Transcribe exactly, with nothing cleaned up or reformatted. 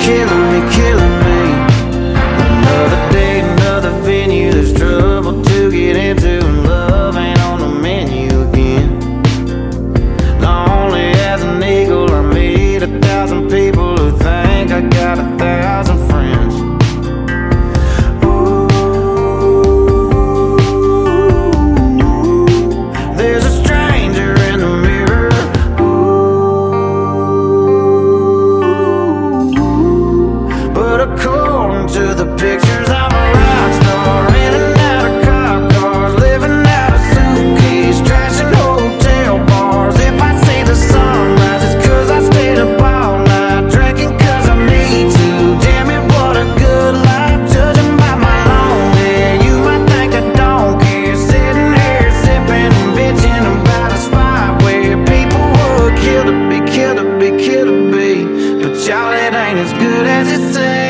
killing me, killing me. Another day, another venue. There's trouble to get into, and love ain't on the menu again. Lonely as an eagle, I meet a thousand people who think I got a thousand friends. Ooh, there's a stranger in the mirror. Ooh, but according to the pictures, I'm a rock star, in and out of cop cars, living out of suitcase, trashing hotel bars. If I see the sunrise, it's cause I stayed up all night, drinking cause I need to. Damn it, what a good life, judging by my long hair. You might think I don't care, sitting here sipping and bitching about a spot where people would kill to be, kill to be, kill to be. But y'all, it ain't as good as it seems.